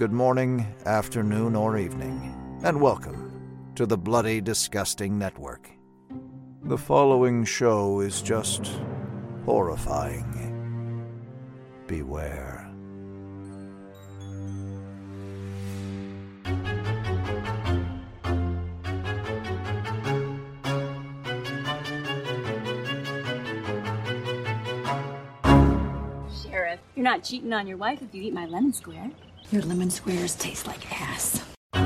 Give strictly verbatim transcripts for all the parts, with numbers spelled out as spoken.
good morning, afternoon, or evening, and welcome to the Bloody Disgusting Network. The following show is just horrifying. Beware. Sheriff, you're not cheating on your wife if you eat my lemon square. Your lemon squares taste like ass.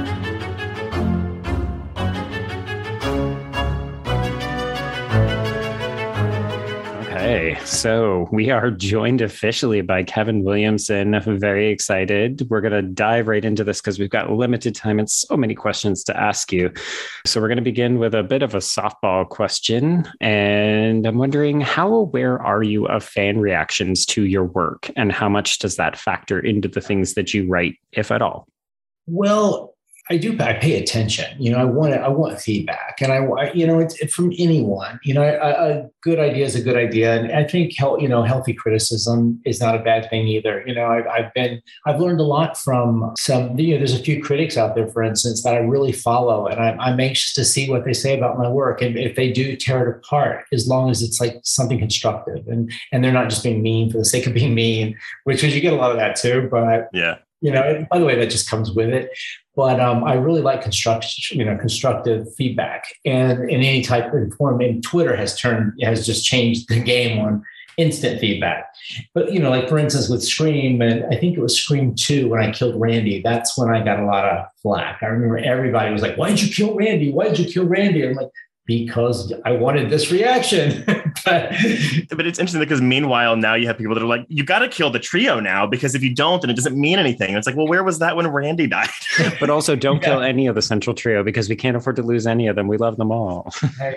Okay, so we are joined officially by Kevin Williamson. Very excited. We're going to dive right into this because we've got limited time and so many questions to ask you. So we're going to begin with a bit of a softball question. And I'm wondering, how aware are you of fan reactions to your work? And how much does that factor into the things that you write, if at all? Well, I do. I pay attention. You know, I want it, I want feedback, and I, you know, it's it from anyone. You know, a, a good idea is a good idea, and I think health, you know, healthy criticism is not a bad thing either. You know, I've, I've been, I've learned a lot from some. You know, there's a few critics out there, for instance, that I really follow, and I'm, I'm anxious to see what they say about my work, and if they do tear it apart, as long as it's like something constructive, and and they're not just being mean for the sake of being mean, which is you get a lot of that too. But yeah. You know, by the way, that just comes with it. But um, I really like construction, you know, constructive feedback, and in any type of form. And Twitter has turned has just changed the game on instant feedback. But you know, like for instance, with Scream, and I think it was Scream two when I killed Randy. That's when I got a lot of flack. I remember everybody was like, "Why did you kill Randy? Why did you kill Randy?" I'm like, because I wanted this reaction. but, but it's interesting because meanwhile, now you have people that are like, you got to kill the trio now, because if you don't, then it doesn't mean anything. And it's like, well, where was that when Randy died? But also don't yeah. kill any of the central trio because we can't afford to lose any of them. We love them all.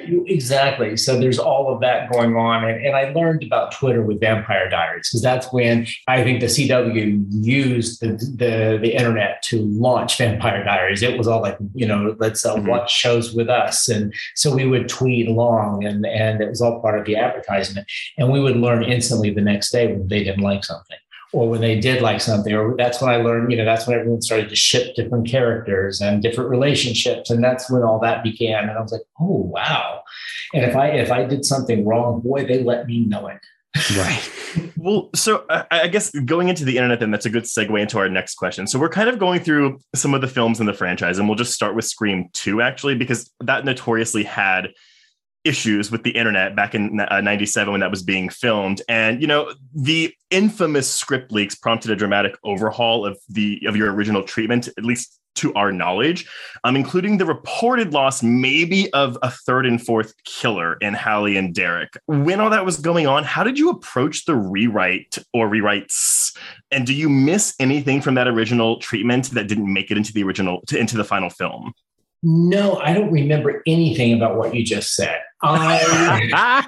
Exactly. So there's all of that going on. And, and I learned about Twitter with Vampire Diaries, because that's when I think the C W used the, the, the internet to launch Vampire Diaries. It was all like, you know, let's uh, mm-hmm. watch shows with us. And so we would tweet along, and, and it was all part of the advertisement. And we would learn instantly the next day when they didn't like something, or when they did like something. Or that's when I learned, you know, that's when everyone started to ship different characters and different relationships. And that's when all that began. And I was like, oh, wow. And if I if I did something wrong, boy, they let me know it. Right. Well, so I, I guess going into the internet, then that's a good segue into our next question. So we're kind of going through some of the films in the franchise, and we'll just start with Scream two, actually, because that notoriously had issues with the internet back in uh, ninety-seven when that was being filmed. And, you know, the infamous script leaks prompted a dramatic overhaul of the of your original treatment, at least to our knowledge, um, including the reported loss maybe of a third and fourth killer in Hallie and Derek. When all that was going on, how did you approach the rewrite or rewrites? And do you miss anything from that original treatment that didn't make it into the original, to, into the final film? No, I don't remember anything about what you just said. I,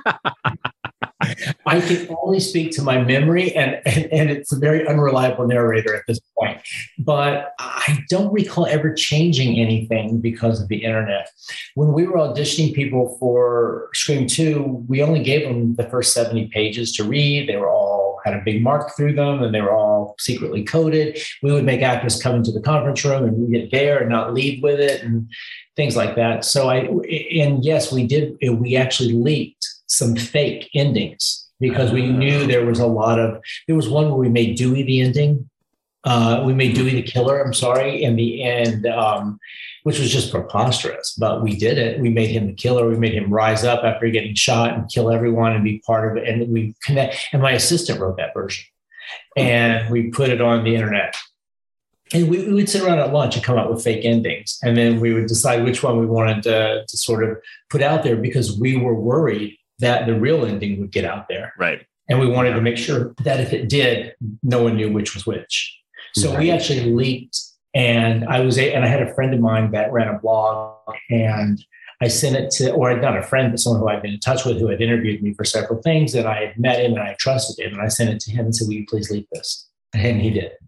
I can only speak to my memory, and, and, and it's a very unreliable narrator at this point. But I don't recall ever changing anything because of the internet. When we were auditioning people for Scream two, we only gave them the first seventy pages to read. They were all had a big mark through them, and they were all secretly coded. We would make actors come into the conference room and we get there and not leave with it, and things like that. So I, and yes, we did, we actually leaked some fake endings because we knew there was a lot of, there was one where we made Dewey the ending. Uh, we made Dewey the killer, I'm sorry, in the end, um, which was just preposterous, but we did it. We made him the killer. We made him rise up after getting shot and kill everyone and be part of it. And we connect, and my assistant wrote that version, and we put it on the internet. And we, we would sit around at lunch and come up with fake endings. And then we would decide which one we wanted to, to sort of put out there, because we were worried that the real ending would get out there. Right. And we wanted to make sure that if it did, no one knew which was which. So right. we actually leaked, and I was, a, and I had a friend of mine that ran a blog, and I sent it to, or not a friend, but someone who I'd been in touch with, who had interviewed me for several things, and I had met him and I trusted him. And I sent it to him and said, will you please leak this? And he did.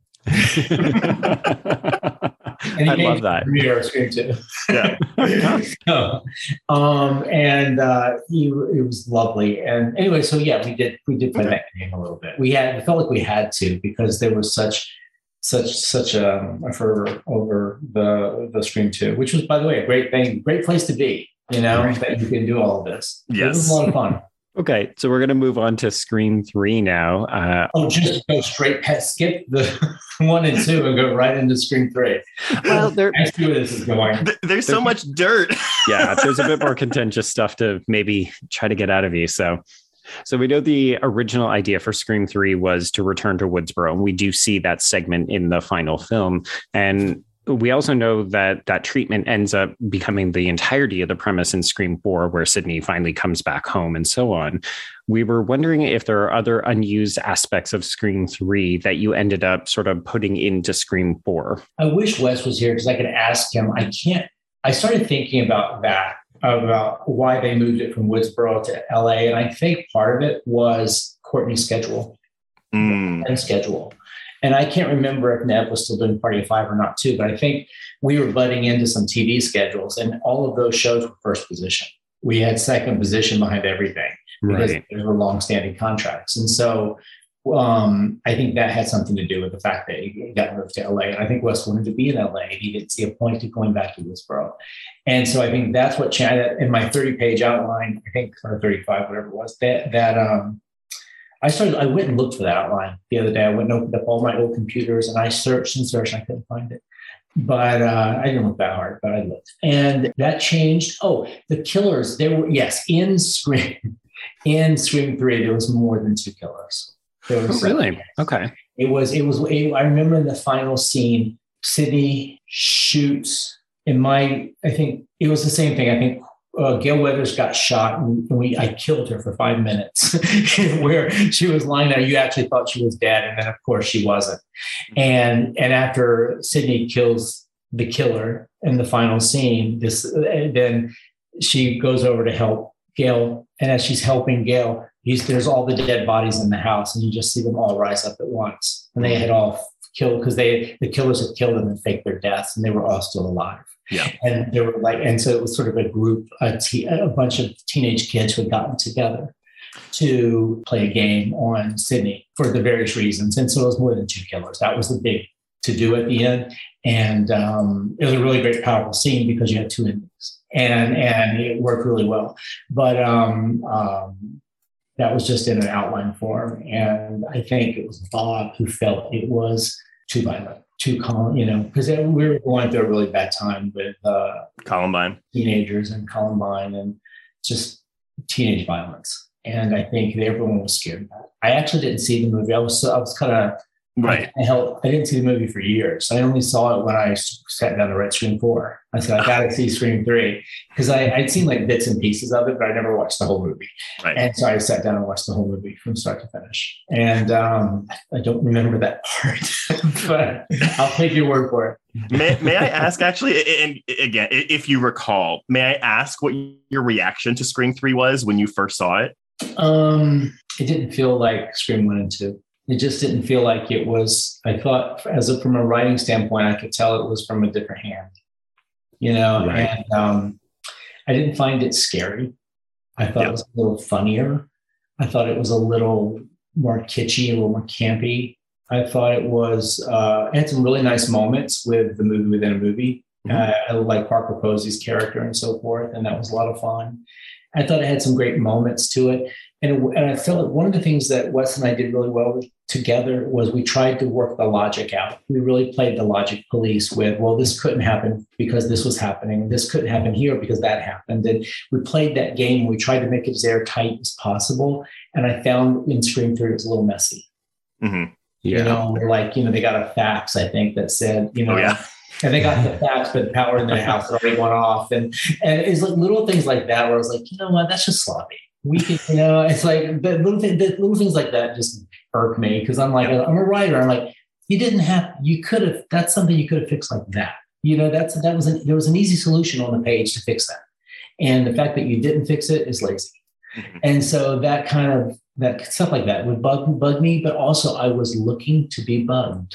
And I love that. Scream two. Yeah. so, um, and uh, he it was lovely. And anyway, so yeah, we did we did play okay. that game a little bit. We had it felt like we had to, because there was such such such a, a fervor over the the Scream two, which was, by the way, a great thing, great place to be. You know, right. That you can do all of this. Yes, it was a lot of fun. Okay, so we're going to move on to Scream three now. Uh, oh, just go straight past, skip the one and two and go right into Scream three. Well, there, I see where this is going. There's so much dirt. Yeah, there's a bit more contentious stuff to maybe try to get out of you. So, so we know the original idea for Scream three was to return to Woodsboro, and we do see that segment in the final film. And we also know that that treatment ends up becoming the entirety of the premise in Scream four, where Sidney finally comes back home and so on. We were wondering if there are other unused aspects of Scream three that you ended up sort of putting into Scream four. I wish Wes was here because I could ask him. I can't. I started thinking about that, about why they moved it from Woodsboro to L A. And I think part of it was Courtney's schedule mm. and schedule. And I can't remember if Nev was still doing Party of Five or not too, but I think we were butting into some T V schedules, and all of those shows were first position. We had second position behind everything because right. there were longstanding contracts. And so um, I think that had something to do with the fact that he got moved to L A. And I think Wes wanted to be in L A. He didn't see a point to going back to Woodsboro. And so I think that's what changed in my thirty page outline, I think, or thirty-five, whatever it was, that, that, um, I started, I went and looked for that outline the other day. I went and opened up all my old computers and I searched and searched and I couldn't find it. But uh, I didn't look that hard, but I looked. And that changed. Oh, the killers, there were, yes, in Scream, in Scream three, there was more than two killers. There was oh, really? Okay. It was, it was, it, I remember in the final scene, Sidney shoots in my, I think it was the same thing. I think Uh, Gail Weathers got shot, and we I killed her for five minutes, where she was lying there. You actually thought she was dead, and then of course she wasn't. And and after Sidney kills the killer in the final scene, this then she goes over to help Gail, and as she's helping Gail, he's, there's all the dead bodies in the house, and you just see them all rise up at once, and they had all killed because they the killers had killed them and faked their deaths, and they were all still alive. Yeah. And they were like, and so it was sort of a group, a, te- a bunch of teenage kids who had gotten together to play a game on Sidney for the various reasons. And so it was more than two killers. That was the big to do at the end. And um, it was a really great, powerful scene because you had two endings, and and it worked really well. But um, um, that was just in an outline form. And I think it was Bob who felt it was too violent. Too calm, you know, because we were going through a really bad time with uh, Columbine teenagers and Columbine and just teenage violence. And I think everyone was scared of that. I actually didn't see the movie. I was so, I was kind of right. I, held, I didn't see the movie for years. I only saw it when I sat down to write Scream four. I said, I got to see Scream three because I'd seen like bits and pieces of it, but I never watched the whole movie. Right. And so I sat down and watched the whole movie from start to finish. And um, I don't remember that part, but I'll take your word for it. may, may I ask, actually, and again, if you recall, may I ask what your reaction to Scream three was when you first saw it? Um, it didn't feel like Scream one and two. It just didn't feel like it was, I thought as a, from a writing standpoint, I could tell it was from a different hand, you know, right. and um, I didn't find it scary. I thought yep. it was a little funnier. I thought it was a little more kitschy, a little more campy. I thought it was, uh, it had some really nice moments with the movie within a movie. Mm-hmm. Uh, I like Parker Posey's character and so forth, and that was a lot of fun. I thought it had some great moments to it. And, it, and I felt like one of the things that Wes and I did really well with, together was we tried to work the logic out. We really played the logic police with, well, this couldn't happen because this was happening. This couldn't happen here because that happened. And we played that game. We tried to make it as airtight as possible. And I found in Scream three, it was a little messy. Mm-hmm. Yeah. You know, like, you know, they got a fax, I think, that said, you know, oh, yeah. and they got the fax, but the power in their house had already went off. And, and it's like little things like that where I was like, you know what, that's just sloppy. We can, you know, it's like the little, thing, the little things like that just irk me because I'm like, I'm a writer. I'm like, you didn't have, you could have, that's something you could have fixed like that. You know, that's, that was, an, there was an easy solution on the page to fix that. And the fact that you didn't fix it is lazy. Mm-hmm. And so that kind of, that stuff like that would bug, bug me, but also I was looking to be bugged.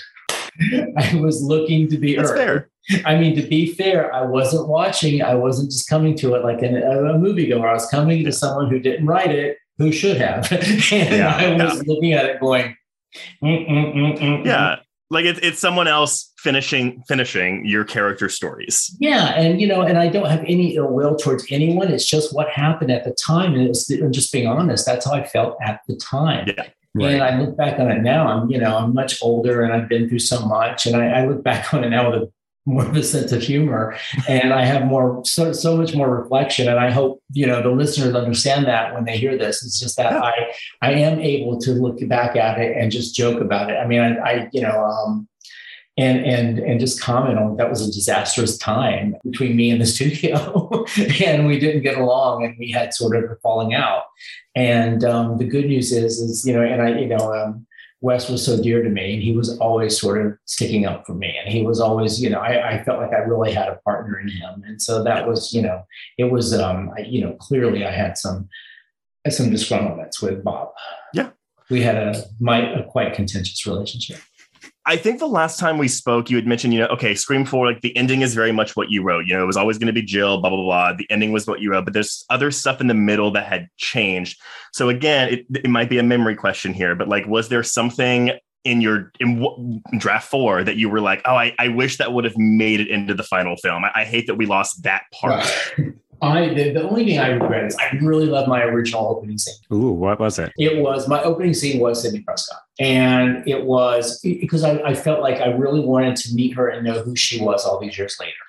I was looking to be That's irked. fair. I mean, to be fair, I wasn't watching. I wasn't just coming to it like an, a, a moviegoer. I was coming to someone who didn't write it, who should have. And yeah, I was yeah. looking at it going, mm, mm, mm, mm, yeah. Like it's it's someone else finishing finishing your character stories. Yeah, and you know, and I don't have any ill will towards anyone. It's just what happened at the time, and it's I'm just being honest. That's how I felt at the time. Yeah. Right. And I look back on it now. I'm you know I'm much older, and I've been through so much, and I, I look back on it now with a, more of a sense of humor, and I have more so so much more reflection. And I hope you know the listeners understand that when they hear this. It's just that I I am able to look back at it and just joke about it. I mean, I, I you know. Um, And and and just comment on that was a disastrous time between me and the studio, and we didn't get along, and we had sort of a falling out. And um, the good news is, is you know, and I, you know, um, Wes was so dear to me, and he was always sort of sticking up for me, and he was always, you know, I, I felt like I really had a partner in him, and so that was, you know, it was, um, I, you know, clearly I had some some disgruntlements with Bob. Yeah, we had a my a quite contentious relationship. I think the last time we spoke, you had mentioned, you know, okay, Scream four, like the ending is very much what you wrote. You know, it was always going to be Jill, blah, blah, blah. The ending was what you wrote, but there's other stuff in the middle that had changed. So again, it, it might be a memory question here, but like, was there something in your in w- draft four that you were like, oh, I, I wish that would have made it into the final film. I, I hate that we lost that part. Right. I the, the only thing I regret is I really love my original opening scene. Ooh, what was it? It was my opening scene was Sidney Prescott, and it was because I, I felt like I really wanted to meet her and know who she was all these years later.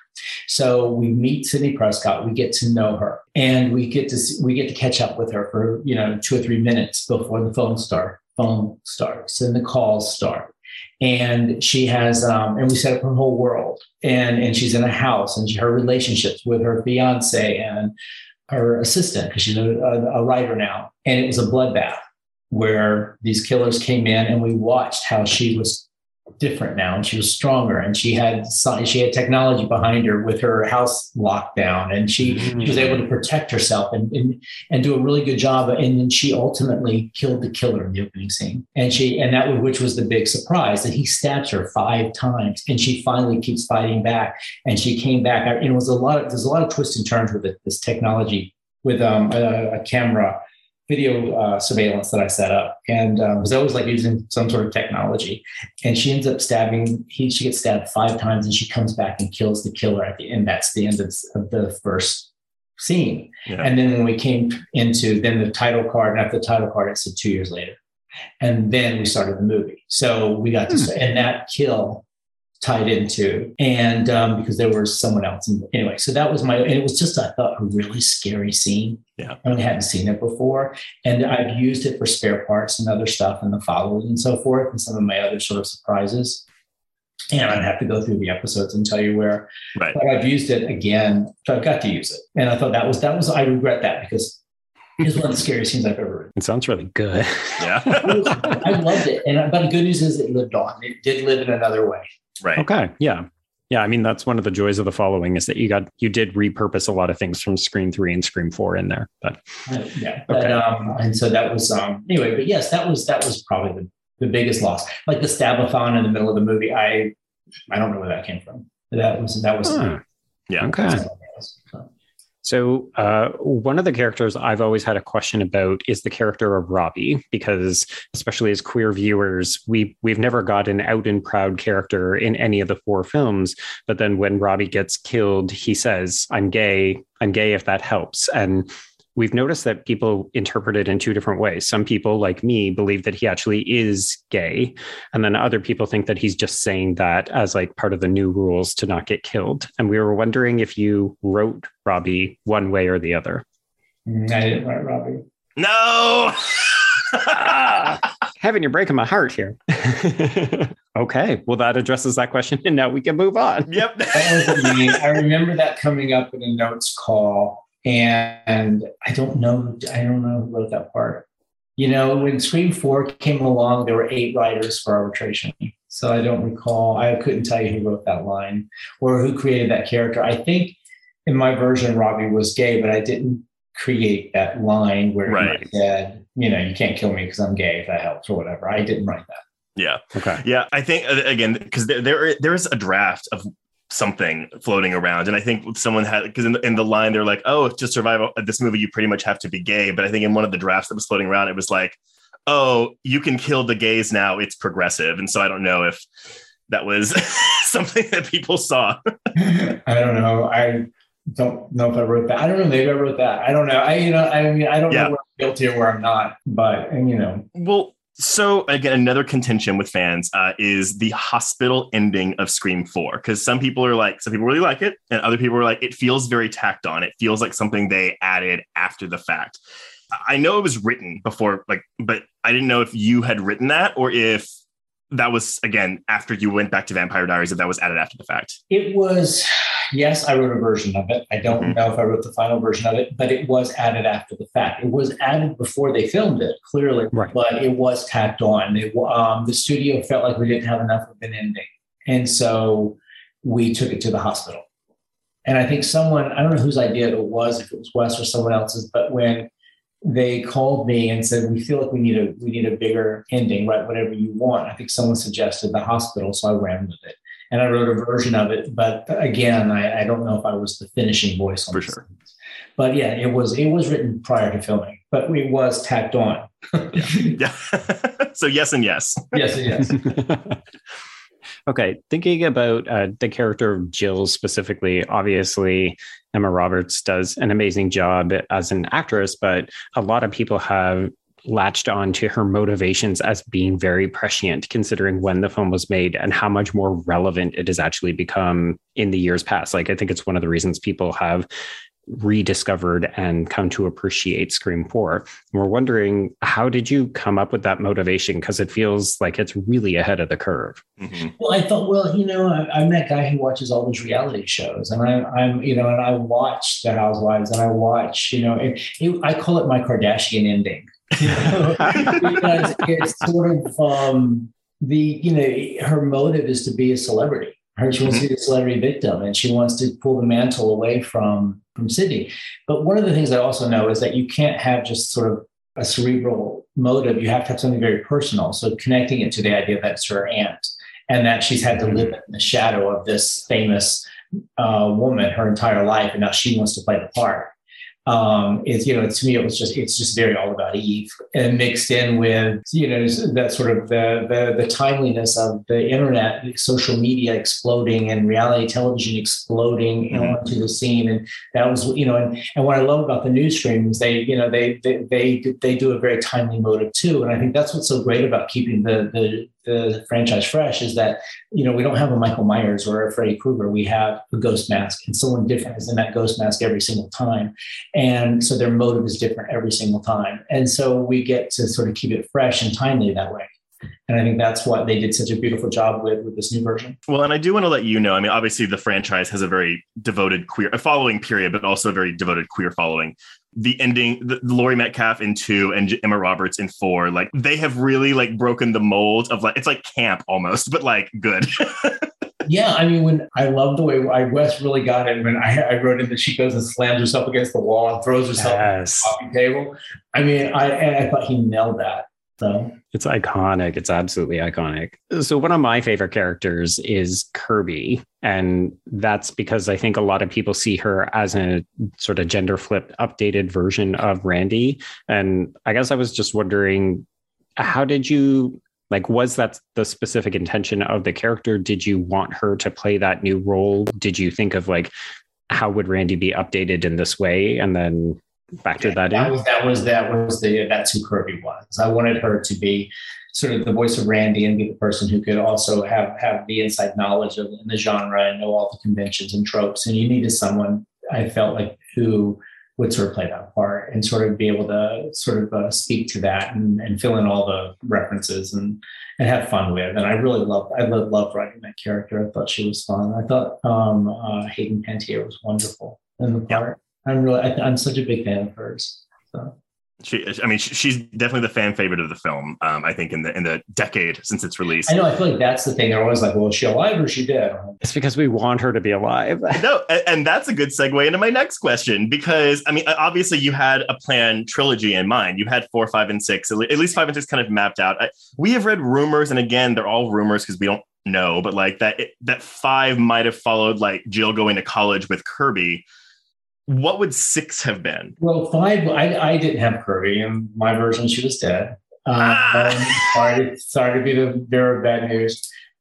So we meet Sidney Prescott, we get to know her, and we get to we get to catch up with her for you know two or three minutes before the phone start phone starts and the calls start. And she has, um, and we set up her whole world, and and she's in a house, and she, her relationships with her fiance and her assistant, because she's a, a, a writer now. And it was a bloodbath where these killers came in, and we watched how she was different now, and she was stronger, and she had she had technology behind her with her house locked down, and she, mm. she was able to protect herself and, and and do a really good job. And then she ultimately killed the killer in the opening scene, and she and that was, which was the big surprise, that he stabs her five times, and she finally keeps fighting back, and she came back. And it was a lot of there's a lot of twists and turns with it, this technology with um, a, a camera. video uh, surveillance that I set up. And um, was always like using some sort of technology. And she ends up stabbing, he, she gets stabbed five times, and she comes back and kills the killer at the end. That's the end of, of the first scene. Yeah. And then when we came into then the title card, and after the title card, it said two years later. And then we started the movie. So we got to, hmm. and that kill tied into, and um, because there was someone else. In, anyway, so that was my, and it was just, I thought, a really scary scene. Yeah. I hadn't seen it before. And I've used it for spare parts and other stuff in the follows and so forth, and some of my other sort of surprises. And I'd have to go through the episodes and tell you where, right. But I've used it again. So I've got to use it. And I thought that was, that was, I regret that, because it's one of the scariest scenes I've ever written. It sounds really good. Yeah. I loved it. And, but the good news is it lived on. It did live in another way. Right. Okay. Yeah. Yeah. I mean, that's one of the joys of the following, is that you got, you did repurpose a lot of things from Scream three and Scream four in there, but uh, yeah. But, okay. um, and so that was, um, anyway, but yes, that was, that was probably the, the biggest loss. Like the Stabathon in the middle of the movie. I, I don't know where that came from. That was, that was, huh. yeah. Okay. So. So uh, one of the characters I've always had a question about is the character of Robbie, because especially as queer viewers, we, we've never got an out and proud character in any of the four films. But then when Robbie gets killed, he says, I'm gay, I'm gay if that helps. And we've noticed that people interpret it in two different ways. Some people, like me, believe that he actually is gay. And then other people think that he's just saying that as like part of the new rules to not get killed. And we were wondering if you wrote Robbie one way or the other. I didn't write Robbie. No! Kevin, you're breaking my heart here. Okay, well, that addresses that question, and now we can move on. Yep. That was me. I remember that coming up in a notes call. And I don't know, I don't know who wrote that part. You know, when Scream four came along, there were eight writers for Arbitration. So I don't recall, I couldn't tell you who wrote that line or who created that character. I think in my version, Robbie was gay, but I didn't create that line where right. he said, you know, you can't kill me because I'm gay, if that helps or whatever. I didn't write that. Yeah. Okay. Yeah. I think, again, because there, there, there is a draft of something floating around, and I think someone had, because in the, in the line they're like, oh, to survive this movie you pretty much have to be gay, but I think in one of the drafts that was floating around it was like, oh, you can kill the gays now, it's progressive. And so I don't know if that was something that people saw? I don't know. I don't know if I wrote that. I don't know. Maybe I wrote that. I don't know. I, you know, I mean, I don't Yeah. know where I'm guilty or where I'm not, but, and, you know. Well, so again, another contention with fans uh, is the hospital ending of Scream four, because some people are like, some people really like it, and other people are like, it feels very tacked on. It feels like something they added after the fact. I know it was written before, like, but I didn't know if you had written that or if that was, again, after you went back to Vampire Diaries, if that was added after the fact. It was, yes, I wrote a version of it. I don't Mhm. know if I wrote the final version of it, but it was added after the fact. It was added before they filmed it, clearly, Right. but it was tacked on. It, um, the studio felt like we didn't have enough of an ending. And so we took it to the hospital. And I think someone, I don't know whose idea it was, if it was Wes or someone else's, but when they called me and said, we feel like we need a we need a bigger ending, write whatever you want. I think someone suggested the hospital, so I ran with it. And I wrote a version of it. But again, I, I don't know if I was the finishing voice on For this. sure. But yeah, it was it was written prior to filming, but it was tacked on. Yeah. So yes and yes. Yes, yes. Okay, thinking about uh, the character of Jill specifically, obviously Emma Roberts does an amazing job as an actress, but a lot of people have latched on to her motivations as being very prescient, considering when the film was made and how much more relevant it has actually become in the years past. Like, I think it's one of the reasons people have rediscovered and come to appreciate Scream four. And we're wondering, how did you come up with that motivation? Because it feels like it's really ahead of the curve. Mm-hmm. Well, I thought, well, you know, I, I'm that guy who watches all those reality shows, and I, I'm, you know, and I watch The Housewives, and I watch, you know, it, it, I call it my Kardashian ending, you know, because it's sort of um, the, you know, her motive is to be a celebrity. Her, she wants to be a celebrity victim, and she wants to pull the mantle away from from Sydney. But one of the things I also know is that you can't have just sort of a cerebral motive. You have to have something very personal. So connecting it to the idea that it's her aunt and that she's had to live in the shadow of this famous uh, woman her entire life, and now she wants to play the part. Um, it's, you know, to me, it was just, it's just very all about Eve, and mixed in with, you know, that sort of the, the, the timeliness of the internet, social media exploding and reality television exploding mm-hmm. onto the scene. And that was, you know, and, and what I love about the news streams, they, you know, they, they, they, they do a very timely motive too. And I think that's what's so great about keeping the, the, the franchise fresh is that, you know, we don't have a Michael Myers or a Freddy Krueger. We have a ghost mask, and someone different is in that ghost mask every single time. And so their motive is different every single time. And so we get to sort of keep it fresh and timely that way. And I think that's what they did such a beautiful job with, with this new version. Well, and I do want to let you know, I mean, obviously the franchise has a very devoted queer a following period, but also a very devoted queer following. The ending, the, the Laurie Metcalf in two and Emma Roberts in four, like they have really like broken the mold of like, it's like camp almost, but like good. Yeah, I mean, when I love the way I Wes really got it when I, I wrote in that she goes and slams herself against the wall and throws herself Yes. on the coffee table. I mean, I, I thought he nailed that. So. It's iconic. It's absolutely iconic. So one of my favorite characters is Kirby. And that's because I think a lot of people see her as a sort of gender flipped, updated version of Randy. And I guess I was just wondering, how did you, like, was that the specific intention of the character? Did you want her to play that new role? Did you think of like, how would Randy be updated in this way? And then factor that in? That was, that was, that was the, that's who Kirby was. I wanted her to be sort of the voice of Randy and be the person who could also have, have the inside knowledge of the genre and know all the conventions and tropes. And you needed someone, I felt like, who would sort of play that part and sort of be able to sort of uh, speak to that and, and fill in all the references and, and have fun with. And I really loved, I loved, loved writing that character. I thought she was fun. I thought um, uh, Hayden Panettiere was wonderful in the part. I'm really, I, I'm such a big fan of hers. So. She, I mean, she's definitely the fan favorite of the film. Um, I think in the in the decade since its release. I know. I feel like that's the thing. They're always like, "Well, is she alive or is she dead?" It's because we want her to be alive. No, and, and that's a good segue into my next question, because I mean, obviously, you had a planned trilogy in mind. You had four, five, and six. At least five and six kind of mapped out. I, we have read rumors, and again, they're all rumors because we don't know, but like that it, that five might have followed like Jill going to college with Kirby. What would six have been? Well, five, I, I didn't have Kirby. In my version, she was dead. Um, Ah. sorry, to, sorry to be the bearer of bad news.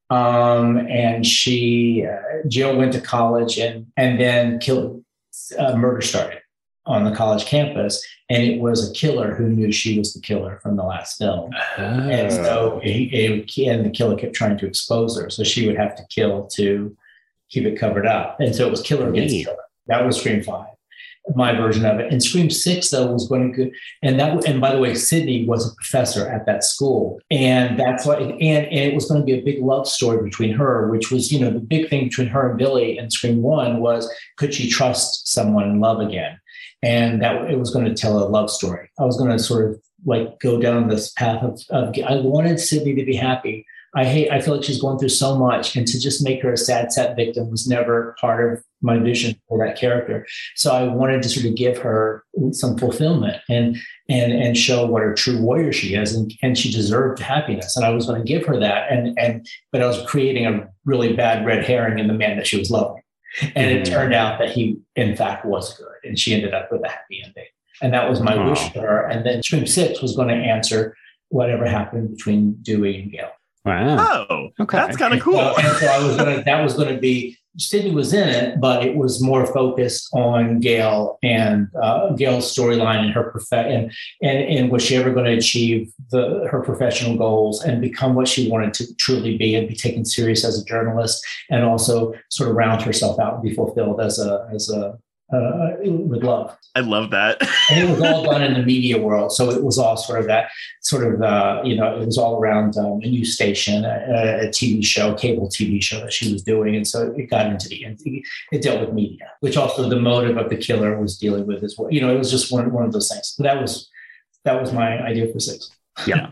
Um, and she, uh, Jill went to college and, and then killed, uh, murder started on the college campus. And it was a killer who knew she was the killer from the last film. Oh. And so he, he, and the killer kept trying to expose her. So she would have to kill to keep it covered up. And so it was killer against Neat. killer. That was Scream five. My version of it. And Scream six, though, was going to go, and that, and by the way, Sydney was a professor at that school. And that's why, and, and it was going to be a big love story between her, which was, you know, the big thing between her and Billy in Scream one was, could she trust someone in love again? And that it was going to tell a love story. I was going to sort of like go down this path of, of I wanted Sydney to be happy. I hate, I feel like she's going through so much, and to just make her a sad, sad victim was never part of my vision for that character. So I wanted to sort of give her some fulfillment and, and, and show what a true warrior she is. And, and she deserved happiness. And I was going to give her that. And, and, but I was creating a really bad red herring in the man that she was loving. And mm-hmm. it turned out that he, in fact, was good. And she ended up with a happy ending. And that was my oh. wish for her. And then Scream six was going to answer whatever happened between Dewey and Gale. Wow. Oh, okay. That's kind of cool. So, and so I was gonna, that was going to be, Sydney was in it, but it was more focused on Gale and uh, Gale's storyline and her prof- and, and and was she ever going to achieve the her professional goals and become what she wanted to truly be and be taken serious as a journalist, and also sort of round herself out and be fulfilled as a as a uh, with love. I love that. And it was all done in the media world. So it was all sort of that sort of, uh, you know, it was all around um, a news station, a, a T V show, cable T V show that she was doing. And so it got into the, it dealt with media, which also the motive of the killer was dealing with as well. You know, it was just one, one of those things. But that was, that was my idea for six. Yeah.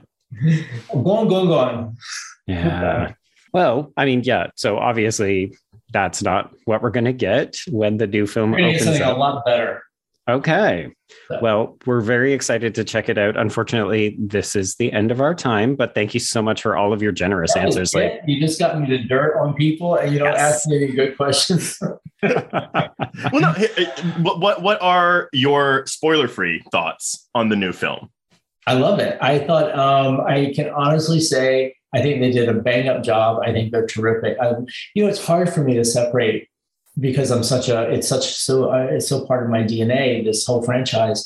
Go on, go on, go on. Yeah. Well, I mean, yeah. So obviously that's not what we're going to get when the new film We're gonna get opens something up. a lot better. Okay. So. Well, we're very excited to check it out. Unfortunately, this is the end of our time, but thank you so much for all of your generous That was answers. it. Like, You just got me the dirt on people and you don't Yes. ask me any good questions. Well, no. hey, What what what are your spoiler-free thoughts on the new film? I love it. I thought um, I can honestly say I think they did a bang up job. I think they're terrific. I, you know, it's hard for me to separate because I'm such a. It's such so. Uh, it's so part of my D N A. This whole franchise,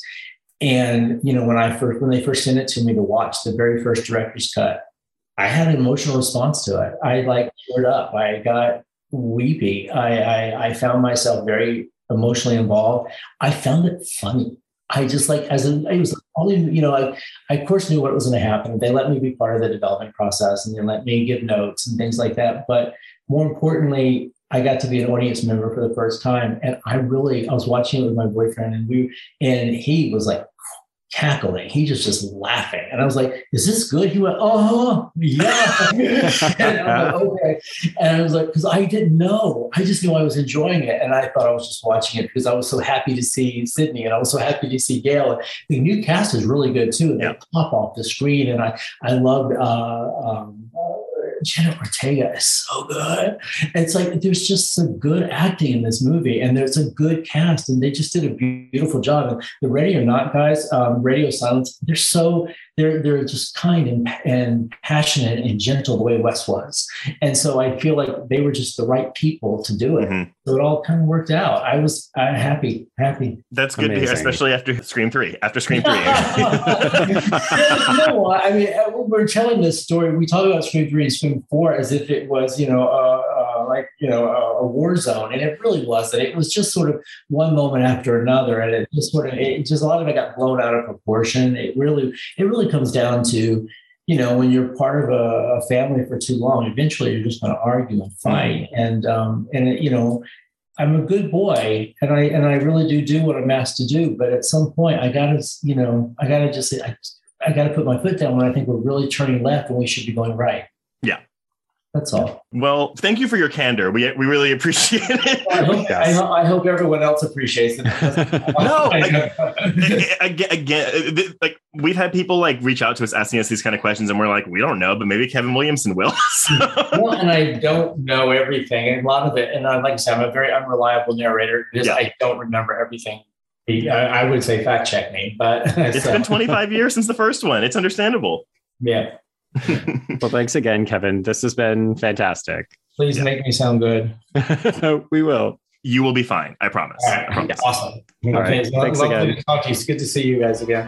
and you know, when I first when they first sent it to me to watch the very first director's cut, I had an emotional response to it. I like teared up. I got weepy. I I, I found myself very emotionally involved. I found it funny. I just like, as a, I was only, you know, I, I of course knew what was going to happen. They let me be part of the development process and they let me give notes and things like that. But more importantly, I got to be an audience member for the first time. And I really, I was watching it with my boyfriend and we, and he was like cackling. He just, just laughing. And I was like, is this good? He went, oh, yeah. And I was like, okay. And I was like, because I didn't know. I just knew I was enjoying it. And I thought I was just watching it because I was so happy to see Sydney and I was so happy to see Gale. The new cast is really good too. They Yeah. pop off the screen. And I, I loved uh, um, uh, Jenna Ortega is so good. It's like there's just some good acting in this movie, and there's a good cast, and they just did a beautiful job. And the Ready or Not guys, um, Radio Silence, they're so they're they're just kind and and passionate and gentle the way Wes was. And so I feel like they were just the right people to do it. Mm-hmm. So it all kind of worked out. I was uh, happy, happy. That's good Amazing. to hear, especially after Scream three. After Scream three. Yeah, you know what? I mean, we're telling this story. We talk about Scream three and Scream four as if it was, you know, uh, uh, like, you know, a, a war zone. And it really wasn't. It was just sort of one moment after another. And it just sort of, it just, a lot of it got blown out of proportion. It really, it really comes down to, you know, when you're part of a, a family for too long, eventually you're just going to argue and fight. And, um, and it, you know, I'm a good boy and I, and I really do do what I'm asked to do. But at some point I gotta, you know, I gotta just, I, I gotta put my foot down when I think we're really turning left and we should be going right. Yeah. That's all. Well, thank you for your candor. We we really appreciate it. I hope, Yes. I, ho- I hope everyone else appreciates it. No, I- again, again, th- like we've had people like reach out to us asking us these kind of questions, and we're like, we don't know, but maybe Kevin Williamson will. So- Well, and I don't know everything, and a lot of it. And I, like I said, I'm a very unreliable narrator because Yeah. I don't remember everything. I, I would say fact check me, but It's so, been twenty-five years since the first one. It's understandable. yeah. Well, thanks again, Kevin. This has been fantastic. Please yeah. make me sound good. We will. You will be fine. I promise. All right. I promise. Awesome. All okay. right. So Thanks lovely again. to talk to you. It's good to see you guys again.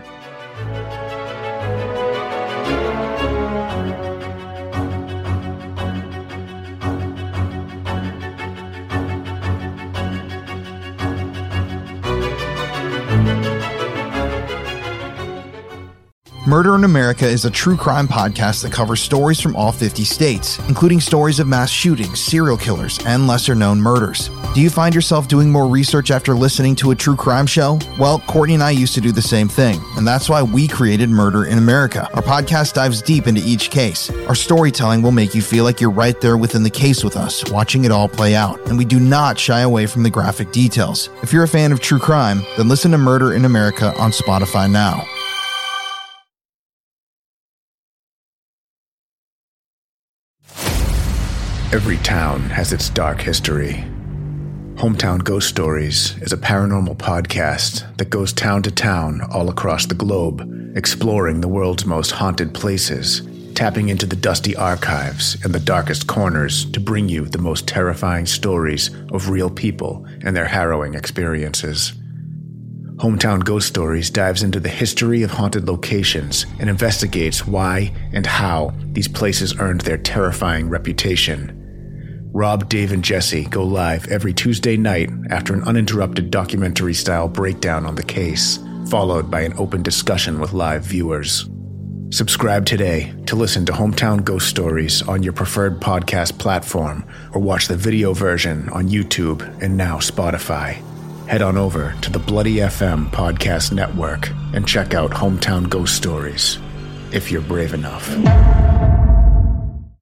Murder in America is a true crime podcast that covers stories from all fifty states, including stories of mass shootings, serial killers, and lesser-known murders. Do you find yourself doing more research after listening to a true crime show? Well, Courtney and I used to do the same thing, and that's why we created Murder in America. Our podcast dives deep into each case. Our storytelling will make you feel like you're right there within the case with us, watching it all play out, and we do not shy away from the graphic details. If you're a fan of true crime, then listen to Murder in America on Spotify now. Every town has its dark history. Hometown Ghost Stories is a paranormal podcast that goes town to town all across the globe, exploring the world's most haunted places, tapping into the dusty archives and the darkest corners to bring you the most terrifying stories of real people and their harrowing experiences. Hometown Ghost Stories dives into the history of haunted locations and investigates why and how these places earned their terrifying reputation. Rob, Dave, and Jesse go live every Tuesday night after an uninterrupted documentary-style breakdown on the case, followed by an open discussion with live viewers. Subscribe today to listen to Hometown Ghost Stories on your preferred podcast platform, or watch the video version on YouTube and now Spotify. Head on over to the Bloody F M Podcast Network and check out Hometown Ghost Stories, if you're brave enough.